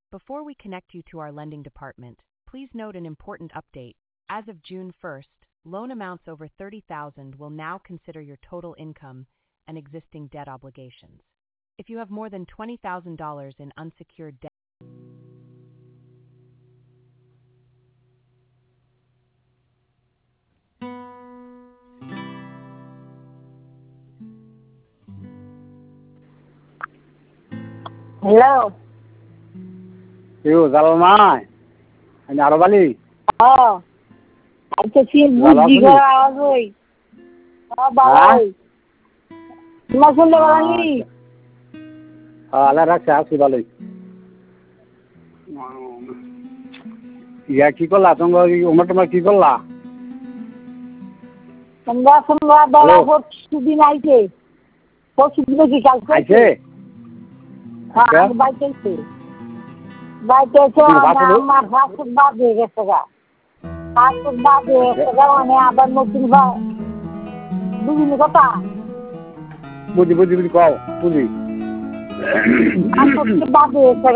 Before we connect you to our lending department, please note an important update. As of June 1st, loan amounts over $30,000 will now consider your total income and existing debt obligations. If you have more than $20,000 in unsecured debt, Hello. You Zalmai and Arabali. Oh. I can see Zalmai. Buji Garaway. Oh, Bawai. Masun Bawani. Allah rakha Sibali. Ya কি করলা তোমরা ওমর তোমার কি করলা তোমরা তোমরা বলা প্রতিদিন আইছে প্রতিদিন কি কাজ আইছে হ্যাঁ বাইতেছে বাইতেছে আমার ফাস্ট বাদ হয়ে গেছে গা ফাস্ট বাদ হয়ে গেছে গা মানে আবার নতুন বুঝলি কথা বুঝি কও বুঝি ফাস্ট বাদ হয়ে গেছে